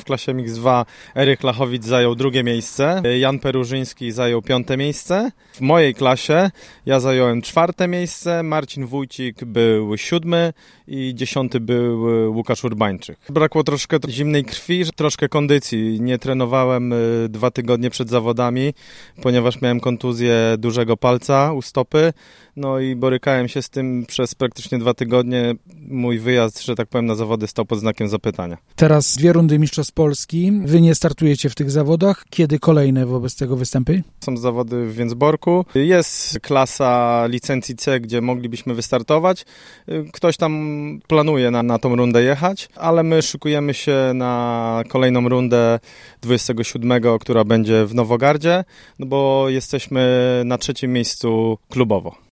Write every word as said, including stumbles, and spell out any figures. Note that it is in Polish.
klasie miks dwa Eryk Lachowicz zajął drugie miejsce, Jan Perurzyński zajął piąte miejsce. W mojej klasie ja zająłem czwarte miejsce, Marcin Wójcik był siódmy i dziesiąty był Łukasz Urbańczyk. Brakło troszkę zimnej krwi, troszkę kondycji. Nie trenowałem dwa tygodnie przed zawodami, ponieważ miałem kontuzję dużego palca u stopy. No i borykałem się z tym przez praktycznie dwa tygodnie. Mój wyjazd, że tak powiem, na zawody stał pod znakiem zapytania. Teraz dwie rundy Mistrzostw Polski. Wy nie startujecie w tych zawodach. Kiedy kolejne wobec tego występy? Są zawody w Więcborku. Jest klasa licencji C, gdzie moglibyśmy wystartować. Ktoś tam planuje na, na tą rundę jechać, ale my szykujemy się na kolejną rundę dwudziestego siódmego, która będzie w Nowogardzie, no bo jesteśmy na trzecim miejscu klubowo.